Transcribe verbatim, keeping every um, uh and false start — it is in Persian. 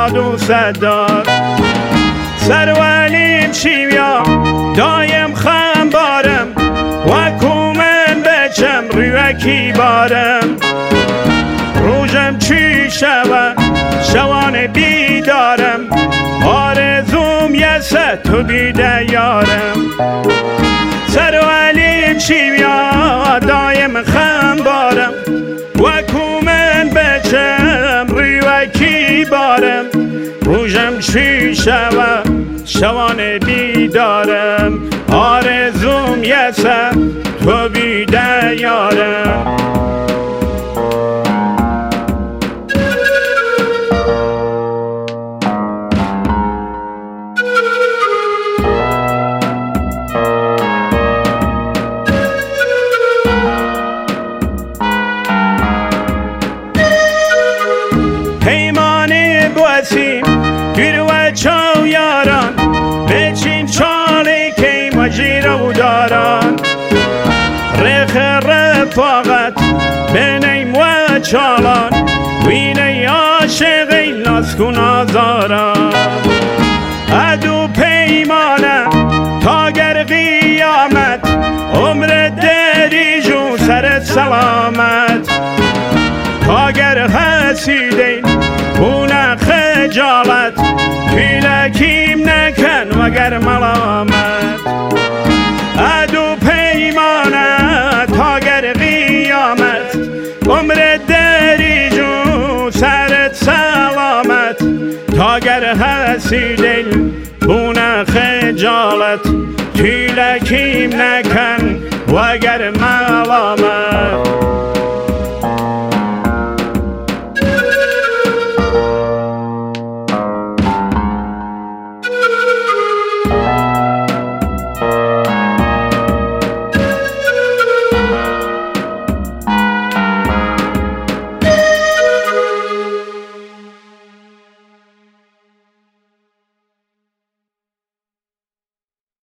دوست دار سرولیم شیویا دایم خم بارم و کومن بچم روکی بارم روزم چی شود شوان بیدارم آرزوم یسه تو بیده یارم سرولیم شیویا دایم خم بارم و کومن بچم روکی بارم روزم چی شود شوان بیدارم آرزوم یسه تو بیده یارم پیمانی بوسیم گیر و چاو یاران بچین چالی که مجیر و داران رخ رفاقت بینیم و چالان وینه عاشقی ناسکون آزاران ادو پیمانه تا گر قیامت عمر دریجو سر سلامت تا گر حسیدین اون خجالت پیلکیم نکن وگر ملامت ادو پیمانه تا گر قیامت عمر دریجو سرت سلامت تا گر حسیدین اون خجالت پیلکیم نکن وگر ملامت